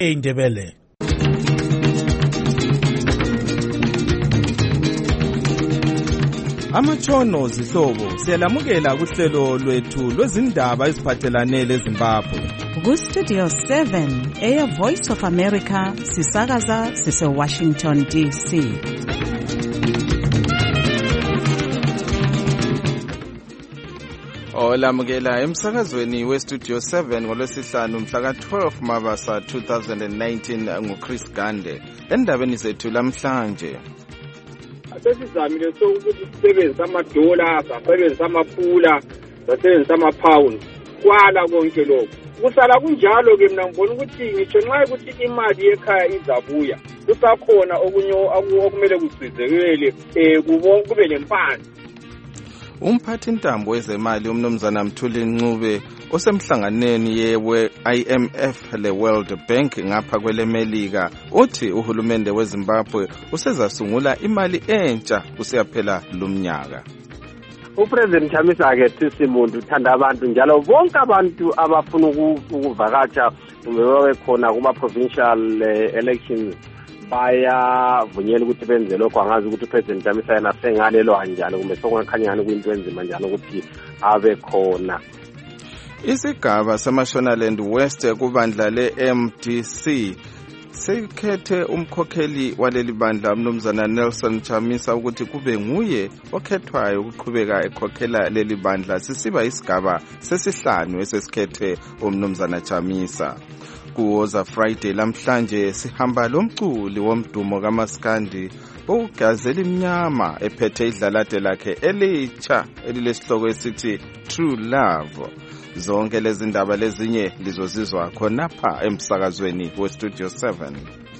eindebele. Amatshono zihlobo siyalamukela kuhlelo lwethu lwezindaba eziphathelane leZimbabwe. Ku-Studio 7 Air Voice of America sisakaza sise-Washington DC. Olamukela emsakazweni we-Studio 7 ngolwesihlanu mhla ka-12 Mabasa 2019 nguChris Gande. Endabeni zethu lamhlanje. Sesizamile ukuthi sisebenzise amadola, sasebenzise amapula, sasebenzise amapawundi. Kwala konke lokho. Kusala kunjalo ke mina ngibona ukuthi ngisho nxa ukuthi imali ekhaya izabuya. Kusakhona okunye okumele kucizelele kube lempande. Umphathi ntambo wezemali umnumzana Mthuli Ncube osemhlanganweni ye-IMF le-World Bank ngapha kwelemelika uthi uhulumende weZimbabwe usezasungula imali entsha kusiyaphela lumnyaka. uPresident Chamisa-ke sisimuntu uthanda abantu njalo bonke abantu abafuna ukuvakatsha kumbe babe khona kuma-provincial elections bayavunyela ukuthi benze lokho. Angazi ukuthi uPresident Chamisa yena sengalelo kanjalo kumbe sokungakhanyana kuyinto enzima njalo ukuthi abe khona. Isigaba seMashonaland West kubandla le-MDC sekhethe umkhokheli waleli bandla umnumzana Nelson Chamisa ukuthi kube nguye okhethwayo ukuqhubeka ekhokhela leli bandla sisiba isigaba sesihlanu esesikhethe umnumzana Chamisa. Kuwoza Friday lamhlanje sihamba lomculi womdumo kaMaskandi ogazela imnyama ephethe idlalade lakhe elitsha elilesihloko esithi True Love. Zonke lezi ndaba lezinye lizozizwa khonapha emsakazweni we-Studio 7.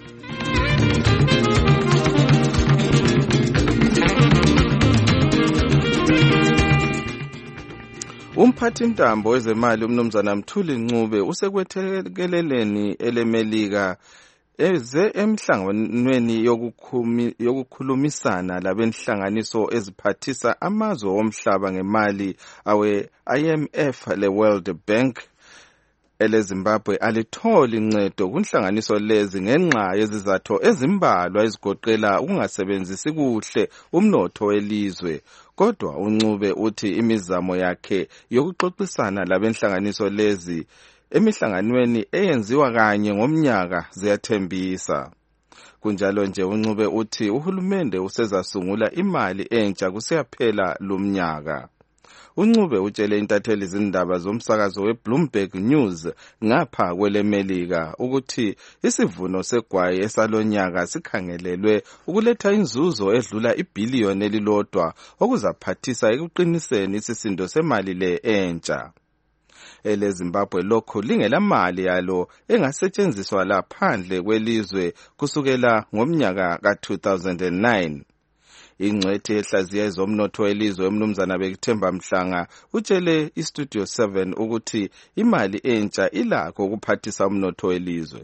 Umphathi ntambo wezemali umnumzana Mthuli Ncube usekwethekeleleni elemelika eze emhlanganweni yokukhulumisana labenhlanganiso eziphathisa amazwe omhlaba ngemali awe-IMF le-World Bank eleZimbabwe alitholi incedo kunhlanganiso lezi ngenxa yezizathu ezimbalwa ezigoqela ukungasebenzisi kuhle umnotho welizwe. Kodwa uNcube uthi imizamo yakhe yokuxoxisana labenhlanganiso lezi emihlanganweni eyenziwa kanye ngomnyaka ziyathembisa. Kunjalo nje uNcube uthi uhulumende usezasungula imali entsha kusiyaphela lumnyaka. uNcube utshele intatheli izindaba zomsakazo weBloomberg News ngapha kwelemelika ukuthi isivuno segwayi esalonyaka sikhangelelwe ukuletha inzuzo edlula ibhiliyoni elilodwa okuzaphathisa ekuqiniseni isisindo semali le entsha. eleZimbabwe lokho lingelamali yalo engasetshenziswa laphandle kwelizwe kusukela ngomnyaka ka-2009. Ingcwethi ehlaziya ezomnotho welizwe umnumzana Bekithemba Mhlanga utshele iStudio 7 ukuthi imali entsha ilakho ukuphathisa umnotho welizwe.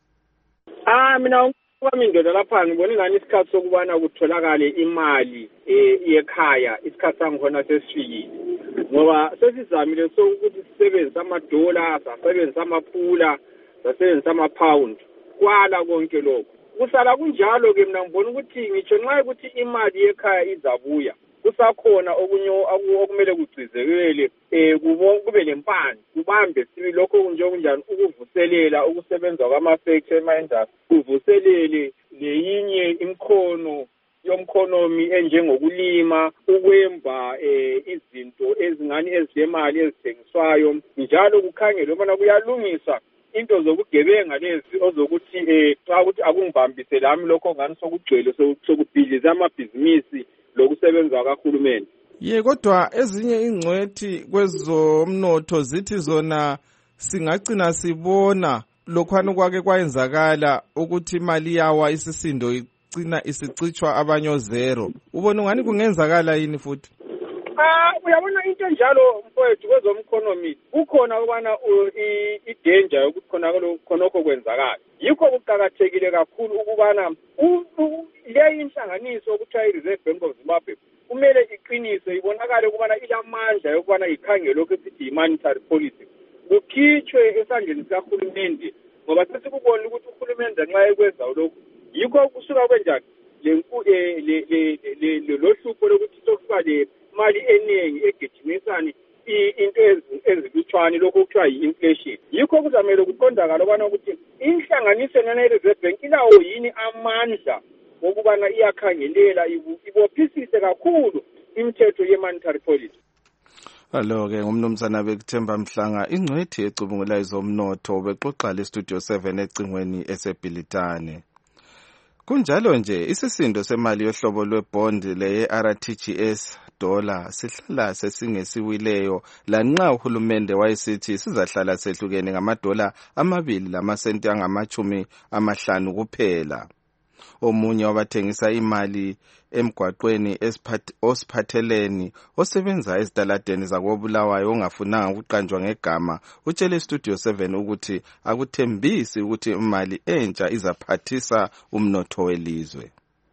Mina kwami indoda lapha ngibona ingani isikhathi sokubana kutholakale imali yekhaya isikhathi sangikhona sesifikile. Ngoba sesizamile ukuthi sisebenzise amadola, sasebenzise amapula, sasebenzise amapawundi. Kwala konke lokho. Kusala kunjalo ke mina ngibona ukuthi ngisho nxa ukuthi imali yekhaya izabuya kusakhona okunye okumele kucizelele kube lempande kubambe sibi lokho kunje kunjani ukuvuselela ukusebenza kwama-factory ema-industry kuvuselele leyinye imkhono yomkhonomi enjengokulima ukwemba izinto ezingani ezilemali ezithengiswayo njalo kukhangelwe ubona kuyalungiswa into zokugebenga lezi ozokuthi xa ukuthi akungibambise lami lokho ngani sokugcwele sokubhidliza amabhizinisi lokusebenza kahulumeni. Kodwa ezinye ingcwethi kwezomnotho zithi zona singagcina sibona lokhwana kwake kwayenzakala ukuthi imali yawa isisindo igcina isicitshwa abanye zero. Ubona ungani kungenzakala yini futhi? Uyabona into njalo mfowethu kwezomkhonomi kukhona ukubana idanger yokuthi khonokho kwenzakala. Yikho kuqakathekile kakhulu ukubana le inhlanganiso okuthiwa i-Reserve Bank of Zimbabwe kumele iqiniswe ibonakale ukubana ilamandla yokubana ikhangele lokho esithi i-monetary policy. Kukhitshwe esandleni sikahulumende ngoba sesikubona ukuthi uhulumende nxa ekwenza lokhu yikho kusuka kwenjani lo hlupho lokuthi sokuba le mali eningi egijimisani into ezilutshwane lokho kuthiwa yi-inflation. Yikho kuzamele kuqondakala ukubana ukuthi inhlanganiso ye-Reserve Bank ilawo yini amandla okubana iyakhangelela ibophisise kakhulu imithetho ye-monetary policy. Alo-ke ngumnumzana Bekuthemba Mhlanga, ingcwethi ecubungula ezomnotho, bexoxa leStudio 7 ecingweni eseBhilitane. Kunjalo nje isisindo semali yohlobo lwebond leye-RTGS dollar sihlala sesingesiwileyo lanxa uhulumende wayesithi sizahlala sehlukene ngamadola 2.50 angama-50 kuphela. Omunye wabathengisa imali emgwaqweni osiphatheleni osebenza ezitaladeni zakoBulawayo ongafunanga ukuqanjwa ngegama utshele Studio 7 ukuthi akuthembisi ukuthi imali entsha izaphathisa umnotho welizwe.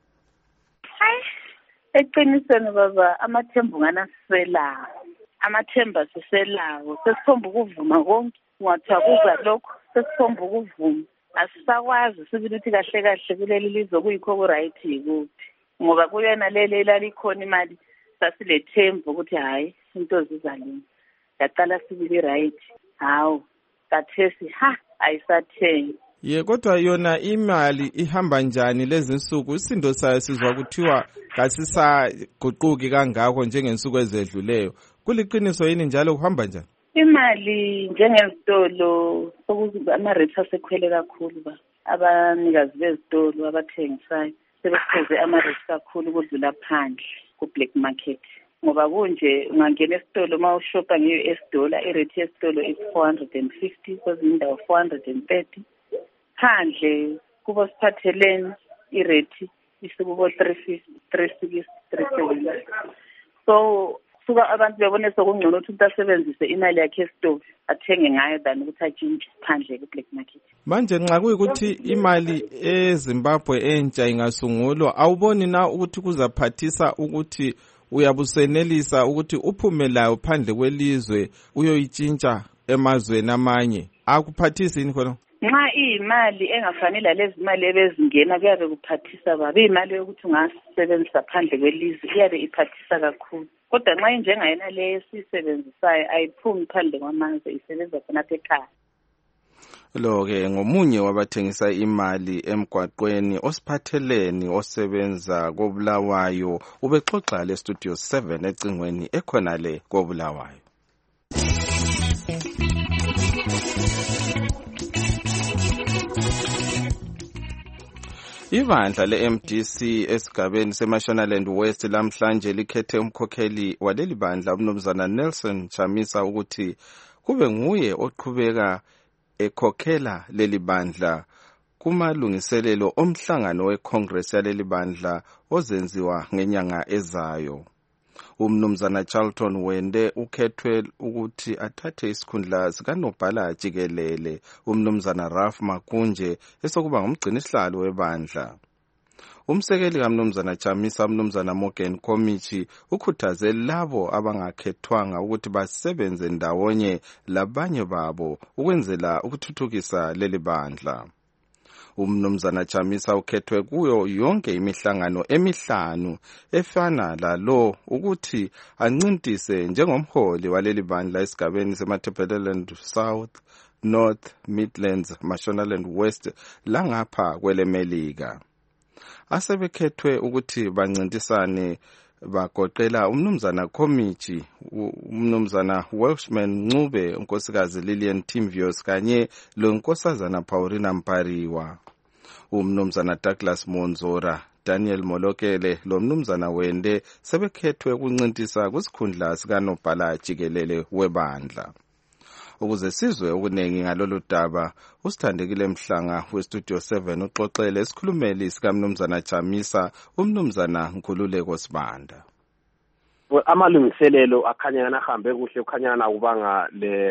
Eqinisweni baba amathembu nganaselawo, amathemba siselawo, sesikhomba ukuvuma konke ungathiwa kuza lokho sesikhomba ukuvuma. Asisakwazi sibithi kahle kahle kuleli lizwe kuyikho ku-right yikuphi ngoba kuyona leli lalikhona imali sasilethemba ukuthi hayi into zizalini yaqala sibili right hawu kathesi ayisathengi. Kodwa yona imali ihamba njani lezi nsuku? Isindo sayo sizwa kuthiwa kasisaguquki kangakho njengensuku ezedluleyo. Kuliqiniso yini njalo kuhamba njani? Imali njengezitolo sokuthi ama-rates asekhwele kakhulu abanikazi bezitolo abathengisayo sebesipheze ama-rates kakhulu ukudlula phandle ku-black market ngoba kunje ungangena esitolo uma ushopha nge-US dollar i-rate yesitolo is 450 kwezinye indawo 430 phandle kubo siphatheleni i-rate isikubo 350 360 370 so suka abantu bebone sokungcono ukuthi umuntu asebenzise imali yakhe esitolo athenge ngayo than ukuthi atshintshe phandle ku-black market. Manje nxa kuyikuthi imali eZimbabwe entsha ingasungulwa awuboni na ukuthi kuzaphathisa ukuthi uyabusenelisa ukuthi uphume layo phandle kwelizwe uyoyitshintsha emazweni amanye? Akuphathisi yini khona? Nxa iyimali engafanele lalezi imali ebezingena kuyabe kuphathisa babi. Imali yokuthi ungasebenzisa phandle kwelizwe iyabe iphathisa kakhulu. Kodwa nxa injengayena leyo esisebenzisayo ayiphumi phandle kwamazwe isebenza khonapha ekhaya. Lo-ke ngomunye wabathengisa imali emgwaqweni osiphatheleni osebenza koBulawayo ubexoxa leStudio 7 ecingweni ekhonale koBulawayo. Ibandla le-MDC esigabeni seMashonaland West lamhlanje likhethe umkhokheli waleli bandla umnumzana Nelson Chamisa ukuthi kube nguye oqhubeka ekhokhela leli bandla kumalungiselelo omhlangano weCongress yaleli bandla ozenziwa ngenyanga ezayo. Umnumzana Charlton Wende ukhethwe ukuthi athathe isikhundla sikanobhala jikelele umnumzana Ralph Makunje esokuba ngumgcinisihlalo webandla. Umsekeli kamnumzana Chamisa umnumzana Morgan Komichi ukhuthaze labo abangakhethwanga ukuthi basebenze ndawonye labanye babo ukwenzela ukuthuthukisa leli bandla. Umnumzana Chamisa ukhethwe kuyo yonke imihlangano emihlanu efana lalo ukuthi ancintise njengomholi waleli bandla esigabeni seMatabeleland South, North, Midlands, Mashonaland West langapha kwelemelika. Asebekhethwe ukuthi bancintisane bagoqela umnumzana Komichi, umnumzana Welshman Ncube, unkosikazi Lillian Timvios kanye lonkosazana Paulina Mpariwa. Umnumzana Douglas Monzora, Daniel Molokele lomnumzana Wende sebekhethwe ukuncintisa kusikhundla sikanobhala jikelele webandla. Ukuze sizwe okunengi ngalolu daba, usithandekile Mhlanga weStudio 7 uxoxele isikhulumeli sikamnumzana Chamisa umnumzana Nkhululeko Sibanda. Amalungiselelo akhanyana ahambe kuhle ukhanyana kubanga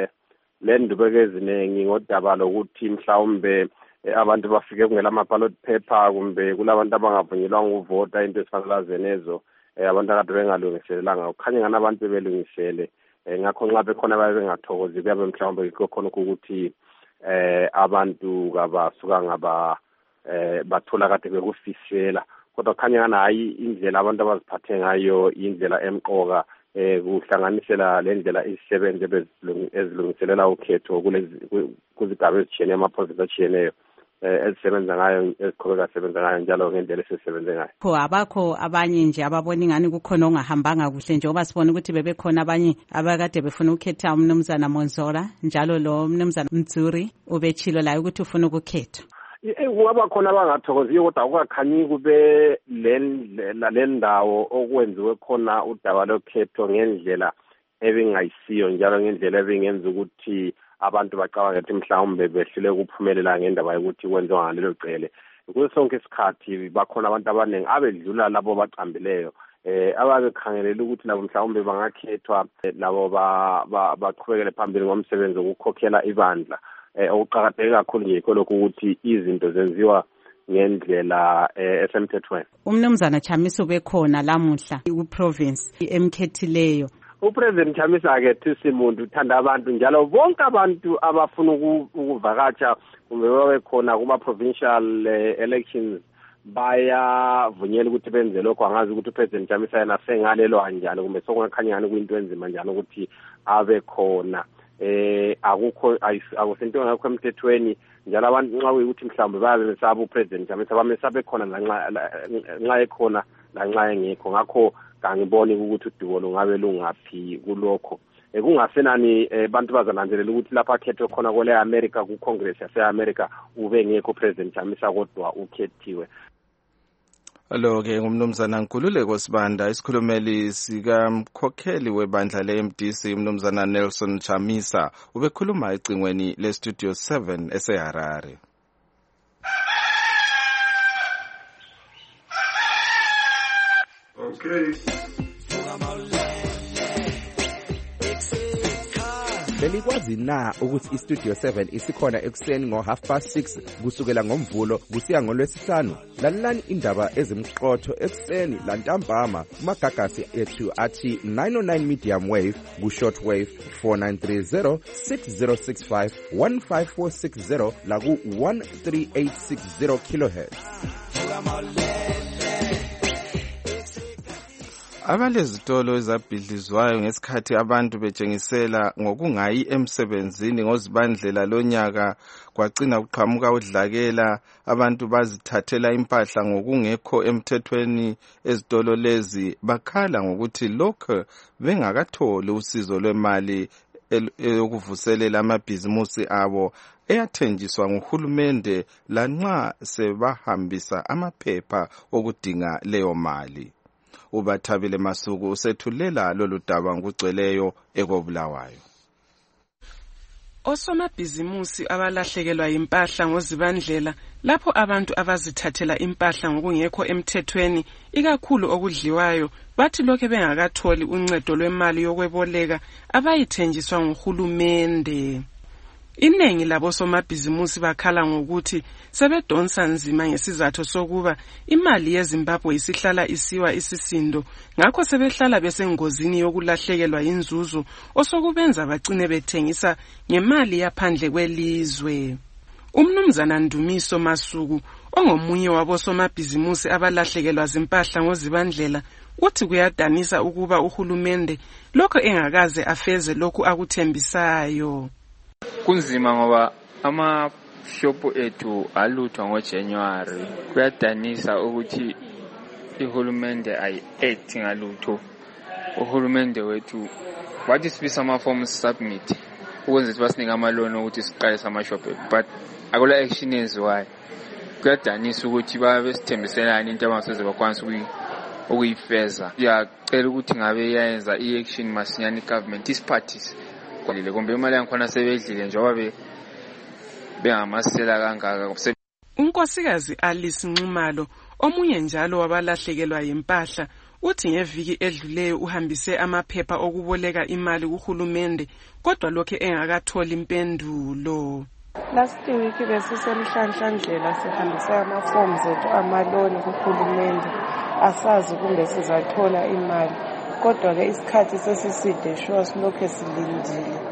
le ndubeko eziningi ngodaba lokuthi mhlawumbe abantu bafike kungela ama-ballot paper kumbe kulabantu abangavunyelwanga ukuvota into ezifanele zenezo abantu akade bengalungiselelanga ukhanyana abantu belungisele ngakho nxa bekhona babe bengathokozi kuyabe mhlawumbe yikho khona ukuthi abantu kabasuka ngaba bathola kade bekufisela kodwa khanya ngana hayi indlela abantu abaziphathe ngayo indlela emqoka kuhlanganisela le ndlela izisebenze ezilungiselela ukhetho kuzigaba ezitshiyeneyo amaprovinsi atshiyeneyo ezisebenza ngayo eziqhubeka sebenza ngayo njalo ngendlela esisebenze ngayo. Abakho abanye nje ababona ingani kukhona ongahambanga kuhle njengoba sibona ukuthi bebekhona abanye abakade befuna ukukhetha umnumzana Monzora njalo lo mnumzana Mtsuri ubetshilo layo ukuthi ufuna ukukhetha. Kungaba khona abangathokoziyo kodwa akukakhanyi kube le ndawo okwenziwe khona udaba lokhetho ngendlela ebingayisiyo njalo ngendlela ebingenza ukuthi abantu bacabanga ukuthi mhlawumbe behlule ukuphumelela ngendaba yokuthi kwenziwa ngalelo cele. Kuso sonke isikhathi bakhona abantu abaningi abedlula labo baqambileyo ababekhangelela ukuthi labo mhlawumbe bangakhethwa labo baqhubekele phambili ngomsebenzi wokukhokhela ibandla. Okuqakatheke kakhulu nje yikho lokhu ukuthi izinto zenziwa ngendlela esemthethweni. Umnumzana Chamisa ubekhona lamuhla ku-province emkhethileyo. UPresident Chamisa-ke Thusimuntu uthanda abantu njalo bonke abantu abafuna ukuvakatsha kumbe babe khona kuma-provincial elections bayavunyelwa ukuthi benze lokho. Angazi ukuthi uPresident Chamisa yena sengalelwa kanjani kumbe sokungakhanya ngani kuyinto enzima njalo ukuthi abe khona. Akusento ngakho emthethweni njalo abantu nxa kuyikuthi mhlawumbe bayabesaba uPresident Chamisa bamesabe khona nxa ekhona lanxa engekho. Ngakho kangiboni ukuthi udubo lungabe lungaphi kulokho. Kungasenani bantu bazananzelela ukuthi lapha akhethwe khona kwele America ku-Congress yase-America ube ngekho uPresident Chamisa kodwa ukhethiwe. Lo-ke ngumnumzana Nkululeko Sibanda, isikhulumeli sikamkhokheli webandla le-MDC umnumzana Nelson Chamisa ubekhuluma ecingweni le-Studio 7 eseHarare. Okay. Belikwazi na ukuthi iStudio 7 isikhona ekuseni ngo6:30 kusukela ngoMvulo kusiya ngoLwesihlanu? Lalelani indaba ezimqotho ekuseni lantambama kumagagasi ethu athi 909 medium wave ku-short wave 4930 6065 15460 la ku-13860 kilohertz. Abalezitolo ezabhidlizwayo ngesikhathi abantu betshengisela ngokungayi emsebenzini ngozibandlela lonyaka kwacina kuqhamuka udlakela abantu bazithathela impahla ngokungekho emthethweni ezitolo lezi bakhala ngokuthi lokho bengakatholi usizo lwemali eyokuvuselela amabhizimusi abo eyathenjiswa nguhulumende lanxa sebahambisa amaphepha okudinga leyo mali. Ubathabile Masuku usethulela lolu daba ngugcweleyo ekobulawayo. Osomabhizimusi abalahlekelwa impahla ngozibandlela lapho abantu abazithathela impahla ngokungekho emthethweni ikakhulu okudliwayo bathi lokho bengakatholi uncedo lwemali yokweboleka abayithenjiswa nguhulumende. Inengi labo somabhizimusi bakhala ngokuthi sebedonsa nzima ngesizathu sokuba imali yeZimbabwe isihlala isiwa isisindo ngakho sebehlala besengozini yokulahlekelwa inzuzo osokubenza bagcine bethengisa ngemali yaphandle kwelizwe. Umnumzana Ndumiso Masuku ongomunye wabo somabhizimusi abalahlekelwa zimpahla ngozibandlela uthi kuyadanisa ukuba uhulumende lokho engakaze afeze lokhu akuthembisayo. Kunzima ngoba amashopu ethu aluthwa ngoJanuary. Kuyadanisa ukuthi ihulumende ayi-act ngalutho. Uhulumende wethu wathi sibisa ama-forms submit ukwenza ukuthi basinike amaloni ukuthi siqalise amashopu but akula action eziwayo. Kuyadanisa ukuthi babe sithembiselana into abangaseze bakwanisa ukuyifeza. Siyacela ukuthi ngabe iyayenza i-action masinyane i-government isiphathise kumbe imali yankhona sebedlile njengoba bengamasela kangaka. Unkosikazi Alice Nxumalo omunye njalo wabalahlekelwa impahla uthi ngeviki edluleyo uhambise amaphepha okuboleka imali kuhulumende kodwa lokho engakatholi impendulo. Last week besisemhlanhlandlela sihambise ama-forms ethu amaloni kuhulumende asazi kumbe sizathola imali. Kodwa ke isikhathi sesiside sure silokho silindile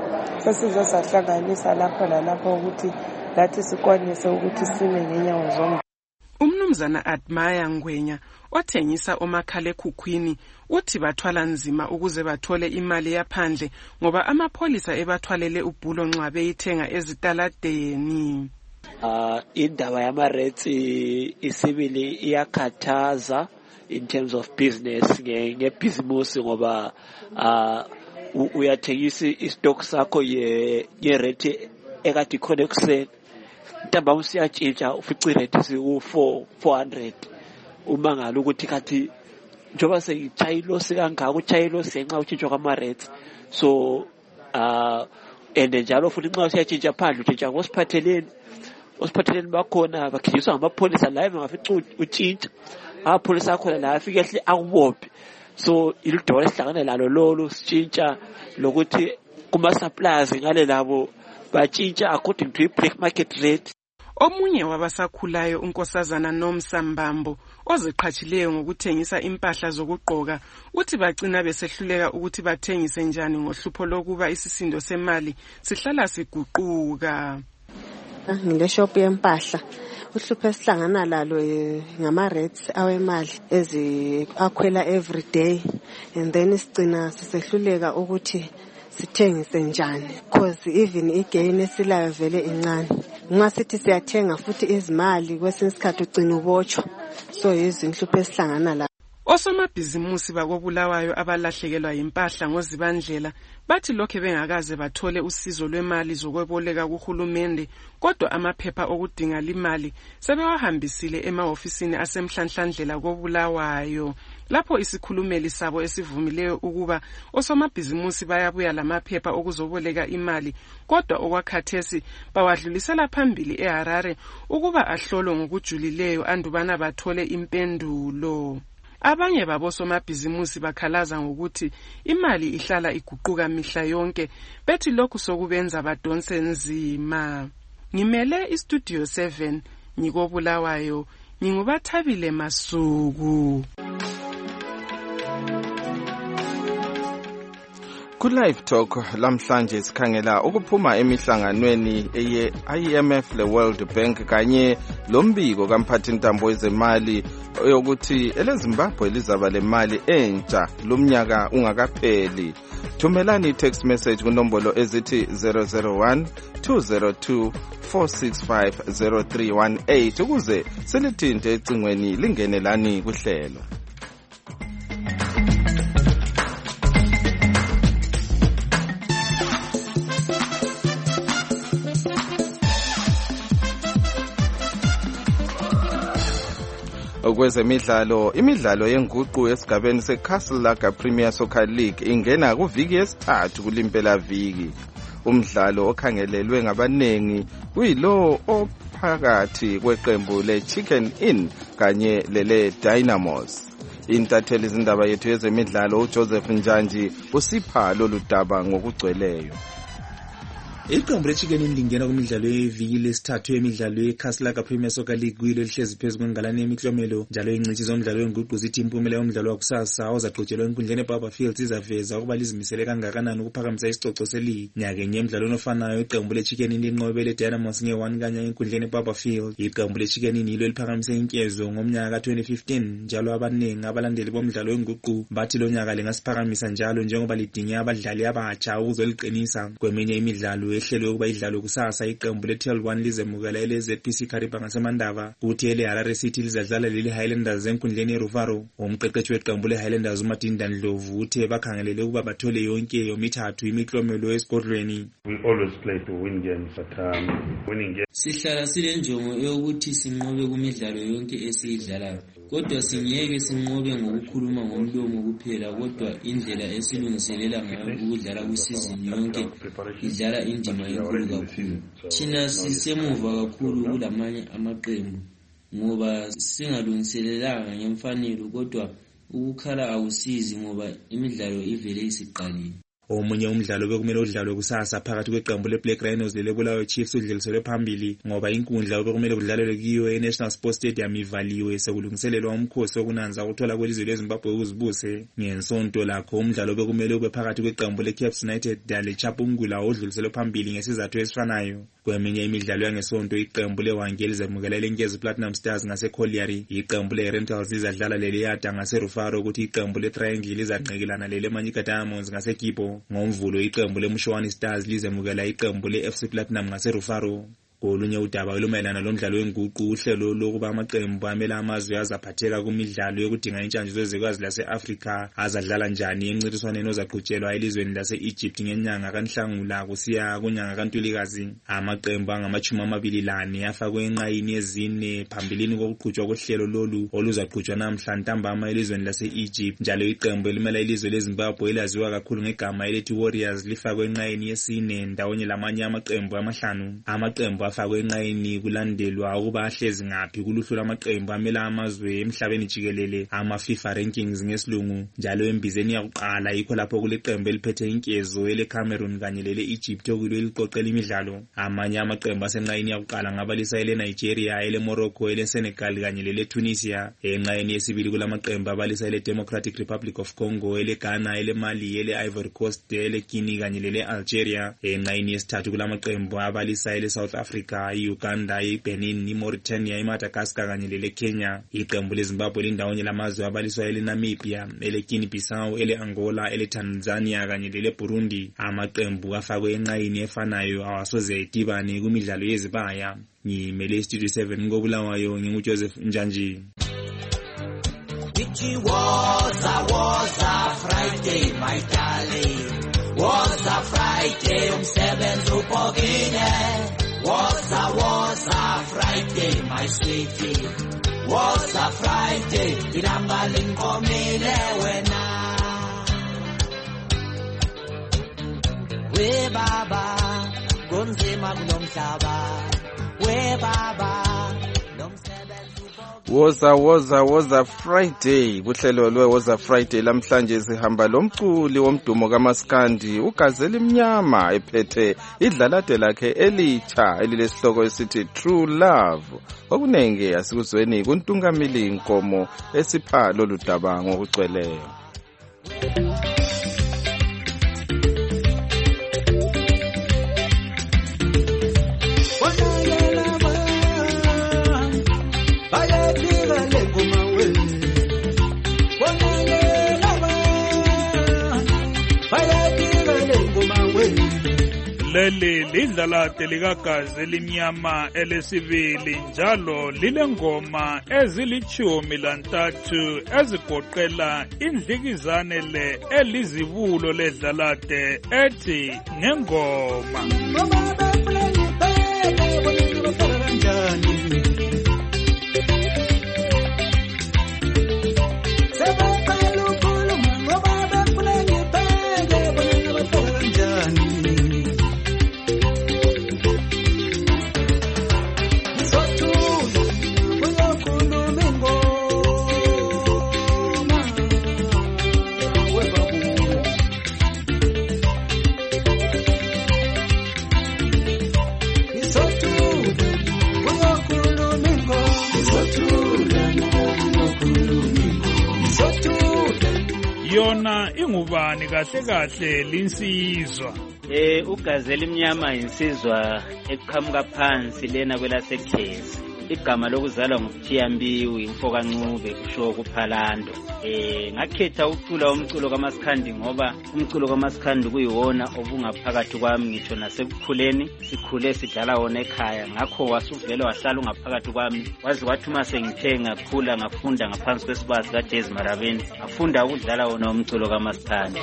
esizosahlanganisa lapho lalapho ukuthi lathi sikwanise ukuthi sime ngenyawo zombili. Umnumzana Admire Ngwenya othengisa omakhalekhukhwini uthi bathwala nzima ukuze bathole imali yaphandle ngoba amapholisa ebathwalele ubhulo nxa beyithenga ezitaladeni. Indaba yama-rates isibili iyakhathaza in terms of business ngebhizimusi ngoba uyathengisa istock sakho ye-rate ekade khona ekuseni ntambama usiyatshintsha ufica irate siku-400 uma ngalo ukuthi kathi njengoba sengitshayilo kangaka utshayilo senxa utshintshwa kwama-rates so and njalo futhi nxa usiyatshintsha phandle utshintsha ngosiphatheleni bakhona bagijiswa ngamapholisa la bangafica utshintsha amapholisa akhona la afike ehle akubophe so ilidora esihlangane lalo lolo sitshintsha lokuthi kuma-suppliers ngale labo batshintsha according to i-black market rate. Omunye wabasakhulayo unkosazana Nomsambambo oziqhatshileyo ngokuthengisa impahla zokugqoka uthi bagcina besehluleka ukuthi bathengise njani ngohlupho lokuba isisindo semali sihlala siguquka. Ngile shop yempahla uhlupho esihlangana lalo ngama-rates awemali akhwela every day and then sigcina sisehluleka ukuthi sithengise njani because even igain esilayo vele incane nxa sithi siyathenga futhi izimali kwesinye isikhathi ugcina ubotshwa so izinhlupho esihlangana la. Osomabhizimusi bakobulawayo abalahlekelwa impahla ngozibandlela bathi lokho bengakaze bathole usizo lwemali zokweboleka kuhulumende kodwa amaphepha okudinga imali sebewahambisile emahofisini asemhlanhlandlela kobulawayo lapho isikhulumeli sabo esivumileyo ukuba osomabhizimusi bayabuya lamaphepha okuzoboleka imali kodwa okwakhathesi bawadlulisela phambili eHarare ukuba ahlolwe ngokujulileyo andubana bathole impendulo. Abanye babosomabhizimusi bakhalaza ngokuthi imali ihlala iguquka mihla yonke bethi lokhu sokubenza badonse nzima. Ngimele istudio 7 ngikobulawayo ngingubathabile Masuku. Ku-Live Talk lamhlanje sikhangela ukuphuma emihlanganweni eye-IMF le-World Bank kanye lombiko kamphathintambo wezemali yokuthi eleZimbabwe lizaba lemali entsha lomnyaka ungakapheli. Thumelani i-text message kunombolo ezithi 001-202-465-0318 ukuze silithinte ecingweni lingenelani kuhlelo. Kwezemidlalo, imidlalo yenguqu esigabeni seCastle Lager Premier Soccer League ingena kuviki yesithathu kulimpela viki. Umdlalo okhangelelwe ngabanengi kuyilo ophakathi kweqembu leChicken Inn kanye lele Dynamos. Intatheli izindaba yethu yezemidlalo uJoseph Njanji usipha lolu daba ngokugcweleyo. Iqembu leChicken Inn lingena kumidlalo yeviki lesithathu yemidlalo yeCastle Lager Premier Soccer League kuyilo lihlezi phezu kwengalane yemiklomelo njalo ingcitshi zomdlalo wenguqu zithi impumela yomdlalo wakusasa ozaqhutshelwa enkundleni eBarberfields izaveza ukuba lizimisele kangakanani ukuphakamisa isicoco seligi. Nyakenye emidlalweni ofanayo iqembu leChicken Inn linqobe leDynamos nge-1 kanye enkundleni eBarberfield. Iqembu leChicken Inn yilo liphakamise inkezo ngomnyaka ka-2015 njalo abaningi abalandeli bomdlalo wenguqu bathi lo nyaka lingasiphakamisa njalo njengoba lidinge abadlali abatsha ukuzoliqinisa. Kweminye imidlalo ehlelwe ukuba idlalo kusasa iqembu le-TL1 lizemukela ele-ZPC Kariba ngasemandava kuthi ele-Harare City lizadlala leli Highlanders enkundleni eRuvaro. Umqeqeshi weqembu le-Highlanders uMartin Dandlovu uthe bakhangelele ukuba bathole yonke yomithathu imiklomelo esigodlweni. We always play to win games but winning games. Sihlala silenjongo yokuthi sinqobe kumidlalo yonke esiyidlalayo. Kodwa singeke sinqobe ngokukhuluma ngomlomo kuphela kodwa indlela esilungiselela ngayo ukudlala kwisizini yonke idlala indima enkulu kakhulu. Thina sisemuva kakhulu kulamanye amaqembu ngoba singalungiselelanga ngemfanelo kodwa ukukhala akusizi ngoba imidlalo ivele isiqalile. Omunye umdlalo bekumele udlalwe kusasa phakathi kweqembu leBlack Rhinos leleBulawayo Chiefs udluliselwe phambili ngoba inkundla bekumele kudlalelwe kiyo eNational Sports Stadium ivaliwe sekulungiselelwa umkhosi wokunanza ukuthola kwelizwe leZimbabwe ukuzibuse. Ngensonto lakho umdlalo bekumele ube phakathi kweqembu leCaps United leChapungula odluliselwe phambili ngesizathu esifanayo. Kweminye imidlalo yangesonto iqembu leWangeli zemukela iLenkezi Platinum Stars ngaseColliery, iqembu leRentals izadlala leLiyada ngaseRufaro ukuthi iqembu leTriangle lizaqekelana leManyika Diamonds ngaseKipo. Ngomvulo iqembu leMshoani Stars lizemukela iqembu leFC Platinum ngaseRufaro. Kolunye udaba olumayelana lomdlalo wenguqu uhlelo lokuba amaqembu amela amazwe azaphatheka kumidlalo yokudinga intshanje zezwekazi lase-Afrika azadlala njani encintiswaneni ozaqhutshelwa elizweni lase-Egypt ngenyanga kaNhlangula kusiya kunyanga kaNtulikazi. Amaqembu angama-24 afakwe enqayini yezine phambilini kokuqhutshwa kohlelo lolu oluzaqhutshwa namhla ntambama elizweni lase-Egypt. Njalo iqembu elimela ilizwe leZimbabwe elaziwa kakhulu ngegama elithi Warriors lifakwe enqayini yesine ndawonye lamanye amaqembu amahlanu. Amaqembu afakwe enqayini kulandelwa ukuba ahlezi ngaphi kuluhlu lwamaqembu amela amazwe emhlabeni jikelele ama-FIFA rankings ngesilungu. Njalo embizeni yakuqala yikho lapho kuleqembu eliphethe inkezo eleCameroon kanye lele-Egypt okuyilo eliqoqela imidlalo. Amanye amaqembu asenqayini yakuqala ngabalisa eleNigeria, eleMorocco, eleSenegal kanye leleTunisia. Enqayini yesibili kulamaqembu abalisa eleDemocratic Republic of Congo, eleGhana, eleMali, ele-Ivory Coast, eleGuinea kanye lele-Algeria. Enqayini yesithathu kulamaqembu abalisa eleSouth Africa, Uganda, iBenin, iMauritania, iMadagascar kanye leleKenya. Iqembu leZimbabwe lindawonye lamazwe abaliswa eleNamibia, eleGuinea-Bissau, eleAngola, eleTanzania kanye leleBurundi. Amaqembu afakwe enqayini efanayo awasoze edibane kumidlalo yezibaya. Ngimele Studio 7 ngoBulawayo nginguJoseph Njanji. It was a Friday, my darling. Was a Friday, umsebenzi upokile. Was a Friday, my sweetie. Was a Friday, ilanga lingomile wena. We baba, kunzima kunomhlaba. We baba, Woza Friday kuhlelo lweWoza Friday lamhlanje sihamba lomculi womdumo kaMaskandi uGazelle Mnyama ephethe idlalade lakhe elitsha elilesihloko esithi True Love. Okunenge asikuzweni kuntungamili inkomo esipha lolu daba ngokucweleyo. Leli lidlalade likaGazelle Mnyama elesibili njalo lilengoma ezili13 ezigoqela indlikizane le elizibulo ledlalade ethi ngengoma. Yona ingubani kahle linsizwa? uGazelle Mnyama insizwa eqhamuka phansi lena kwelasekhezi. Igama lokuzalwa nguThiyambiwe Imfokancube kusho kuPhalando. Ngakhetha ukucula umculo kaMaskandi ngoba umculo kaMaskandi kuyiwona obungaphakathi kwami ngisho nasekukhuleni sikhule sidlala wona ekhaya. Ngakho wasuvela wahlala ungaphakathi kwami wazi wathi uma sengithe ngakhula ngafunda ngaphansi kwesibazi kaDezi Marabeni ngafunda ukudlala wona umculo kaMaskandi.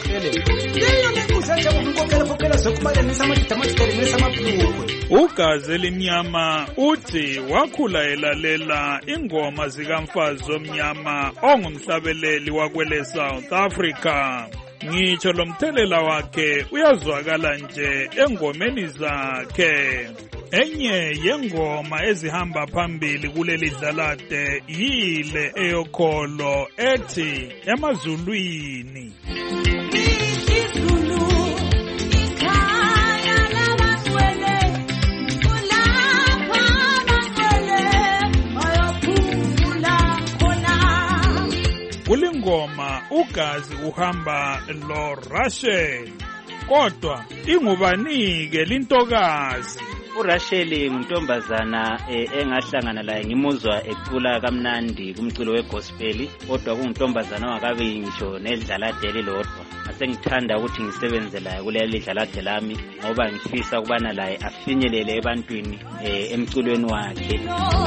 uGazelle Mnyama uthi wakhula elalela ingoma zikamfazi omnyama ongumhlabeleli wakwele South Africa. Ngitsho lomthelela wakhe uyazwakala nje engomeni zakhe. Enye yengoma ezihamba phambili kuleli dlalade yile eyokholo ethi emazulwini. ingoma ugazi uhamba lo Rachel. Kodwa ingubani-ke lintokazi? uRachel nguntombazana engahlangana laye ngimuzwa ecula kamnandi kumculo wegospel, kodwa kunguntombazana ongakabi ngisho nedlalade elilodwa. Asengithanda ukuthi ngisebenze laye kuleli dlalade lami ngoba ngifisa ukubana laye afinyelele ebantwini emculweni wakhe.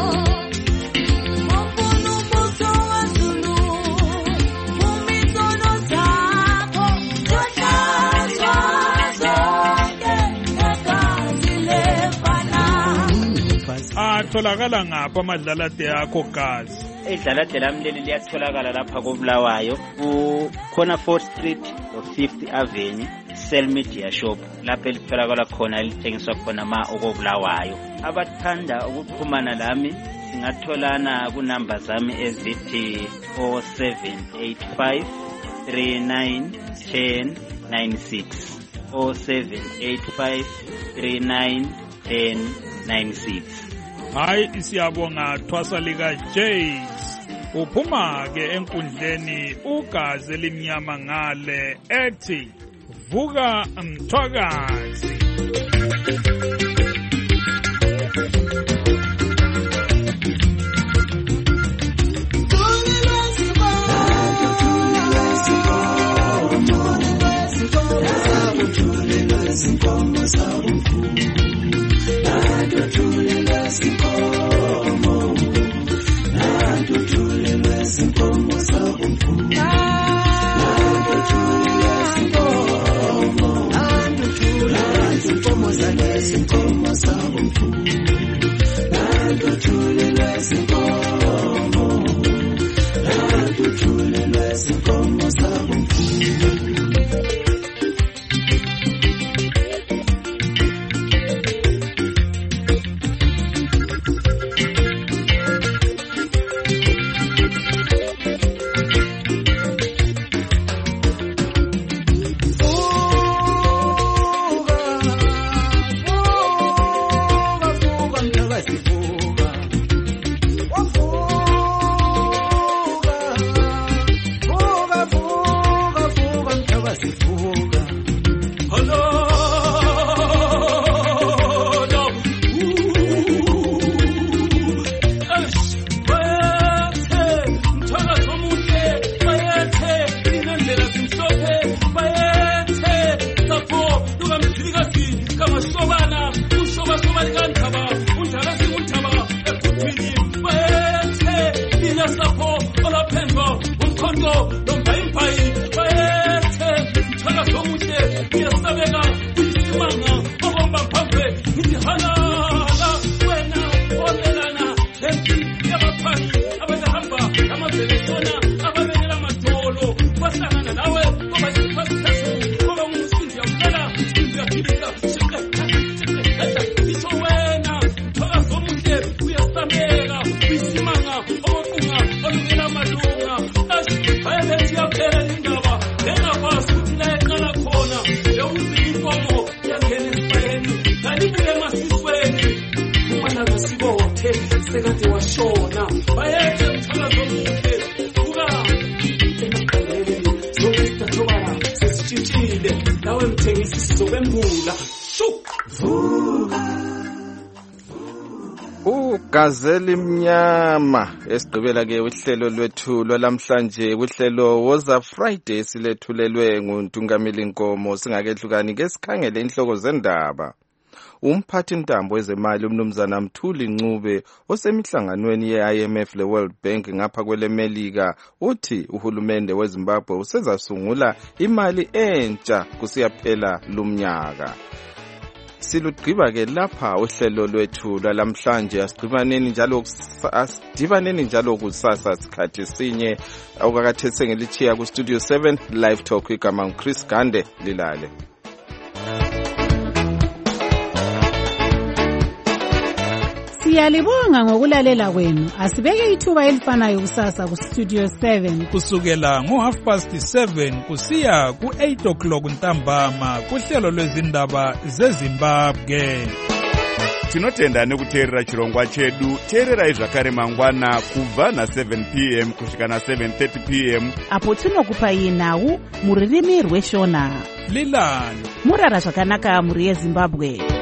Atholakala ngapha amadlalade akho gazi? Idlalade lami leli liyatholakala lapha koBulawayo khona 4th Street no 5th Avenue Cell Media Shop, lapha elitholakala khona lithengiswa khona okobulawayo. Abathanda ukuxhumana lami singatholana kunamba zami ezithi 0785 391096 0785 391096. Hayi siyabonga Thwasa lika Jays. Uphuma-ke enkundleni ugazi elimnyama ngale ethi vuka mthwakazi. Gazeli mnyama esigqibela ke uhlelo lwethu lwalamhlanje uhlelo woza Friday silethulelwe nguNtungameli Nkomo. Singakehlukani ke sikhangele inhloko zendaba. Umphathi ntambo wezemali umnumzana Mthuli Ncube osemihlanganweni ye-IMF le-World Bank ngapha kwelemelika uthi uhulumende weZimbabwe usezasungula imali entsha kusiyaphela lumnyaka. Silugqiba-ke lapha uhlelo lwethu lwalamhlanje. Asidibaneni njalo kusasa sikhathi sinye okakathe sengilichiya ku Studio 7 Live Talk igama Chris Gande lilale. Siyalibonga ngokulalela kwenu. Asibeke ithuba elifanayo kusasa ku Studio 7 kusukela ngo7:30 kusiya ku8 o'clock ntambama kuhlelo lwezindaba zeZimbabwe. tinotenda nekuteerera chirongwa chedu. teererai zvakare mangwana kubva na7 p.m. kusvika na7:30 p.m. apo tinokupai nhau mururimi rweshona. lilano murara zvakanaka mhuri yezimbabwe.